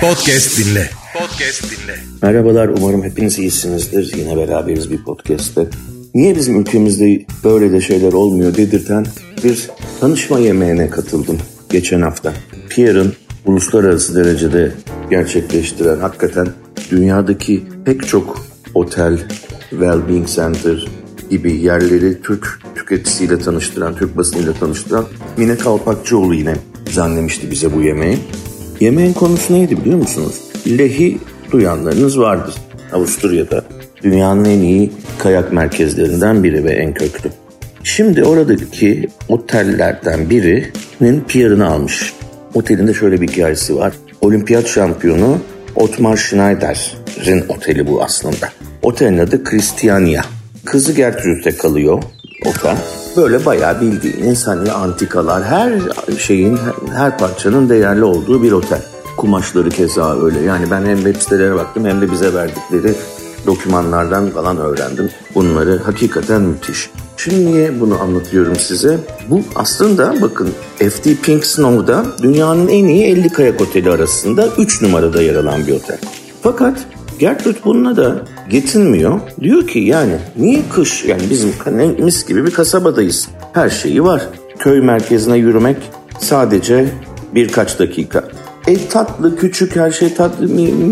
Podcast dinle. Merhabalar, umarım hepiniz iyisinizdir. Yine beraberiz bir podcast'te. Niye bizim ülkemizde böyle de şeyler olmuyor dedirten bir tanışma yemeğine katıldım geçen hafta. Pierre'ın uluslararası derecede gerçekleştiren, hakikaten dünyadaki pek çok otel, well-being center gibi yerleri Türk tüketicisiyle tanıştıran, Türk basınıyla tanıştıran Mine Kalpakçıoğlu yine düzenlemişti bize bu yemeği. Yemeğin konusu neydi biliyor musunuz? Lehi duyanlarınız vardır. Avusturya'da dünyanın en iyi kayak merkezlerinden biri ve en köklü. Şimdi oradaki otellerden birinin Pierre'ını almış. Otelinde şöyle bir hikayesi var. Olimpiyat şampiyonu Ottmar Schneider'in oteli bu aslında. Otelin adı Christiania. Kızı Gertrud'de kalıyor otel. Böyle bayağı bildiğiniz hani antikalar, her şeyin, her parçanın değerli olduğu bir otel. Kumaşları keza öyle. Yani ben hem web sitelere baktım hem de bize verdikleri dokümanlardan falan öğrendim. Bunları hakikaten müthiş. Şimdi niye bunu anlatıyorum size? Bu aslında bakın FD Pink Snow'da dünyanın en iyi 50 kayak oteli arasında 3 numarada yer alan bir otel. Fakat Gertrud bununla da yetinmiyor. Diyor ki yani niye kış? Yani bizim mis gibi bir kasabadayız. Her şeyi var. Köy merkezine yürümek sadece birkaç dakika. Tatlı, küçük, her şey tatlı,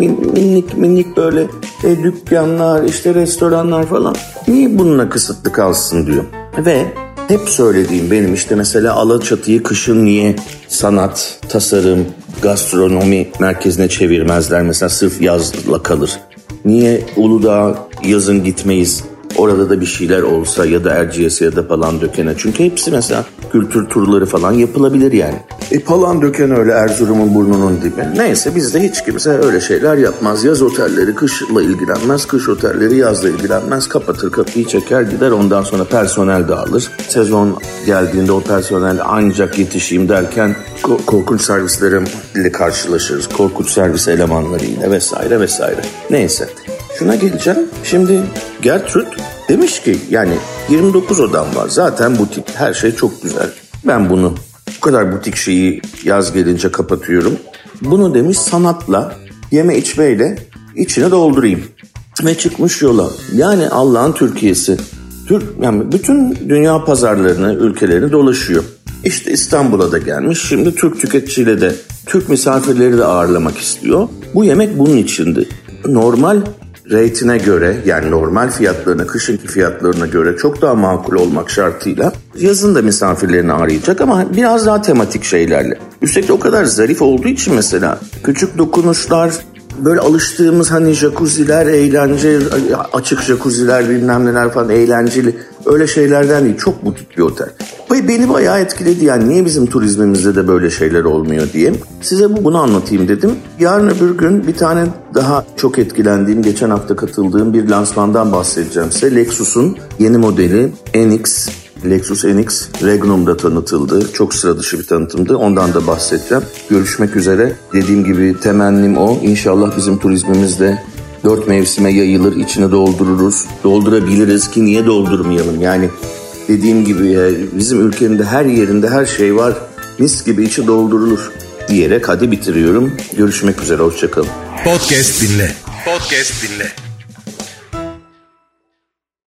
minik böyle dükkanlar, işte restoranlar falan. Niye bununla kısıtlı kalsın diyor. Ve hep söylediğim benim işte mesela Alaçatı'yı kışın niye sanat, tasarım, gastronomi merkezine çevirmezler? Mesela sırf yazla kalır. Niye Uludağ'a yazın gitmeyiz? Orada da bir şeyler olsa ya da Erciyes'e ya da Palandöken'e. Çünkü hepsi mesela kültür turları falan yapılabilir yani. Palandöken öyle Erzurum'un burnunun dibi. Neyse bizde hiç kimse öyle şeyler yapmaz. Yaz otelleri kışla ilgilenmez. Kış otelleri yazla ilgilenmez. Kapatır kapıyı çeker gider. Ondan sonra personel dağılır. Sezon geldiğinde o personel ancak yetişeyim derken korkunç servislerle karşılaşırız. Korkunç servis elemanlarıyla vesaire vesaire. Neyse. Şuna geleceğim. Şimdi Gertrud demiş ki yani 29 odam var. Zaten butik. Her şey çok güzel. Ben bunu bu kadar butik şeyi yaz gelince kapatıyorum. Bunu demiş sanatla, yeme içmeyle içine doldurayım. Ve çıkmış yola. Yani Allah'ın Türkiye'si. Yani bütün dünya pazarlarını, ülkelerini dolaşıyor. İşte İstanbul'a da gelmiş. Şimdi Türk tüketiciyle de, Türk misafirleri de ağırlamak istiyor. Bu yemek bunun içindi. Normal rate'ine göre yani normal fiyatlarına, kışınki fiyatlarına göre çok daha makul olmak şartıyla yazın da misafirlerini arayacak ama biraz daha tematik şeylerle. Üstelik o kadar zarif olduğu için mesela küçük dokunuşlar, böyle alıştığımız hani jacuzziler, eğlence, açık jacuzziler bilmem neler falan eğlenceli öyle şeylerden değil. Çok butik bir otel. Ve beni bayağı etkiledi yani niye bizim turizmimizde de böyle şeyler olmuyor diye. Size bunu anlatayım dedim. Yarın öbür gün bir tane daha çok etkilendiğim, geçen hafta katıldığım bir lansmandan bahsedeceğim size. Lexus'un yeni modeli Lexus NX Regnum'da tanıtıldı. Çok sıra dışı bir tanıtımdı. Ondan da bahsedeceğim. Görüşmek üzere. Dediğim gibi temennim o. İnşallah bizim turizmimizde 4 mevsime yayılır, içine doldururuz. Doldurabiliriz ki niye doldurmayalım? Yani dediğim gibi bizim ülkenin her yerinde her şey var. Mis gibi içi doldurulur diyerek hadi bitiriyorum. Görüşmek üzere, hoşçakalın. Podcast dinle.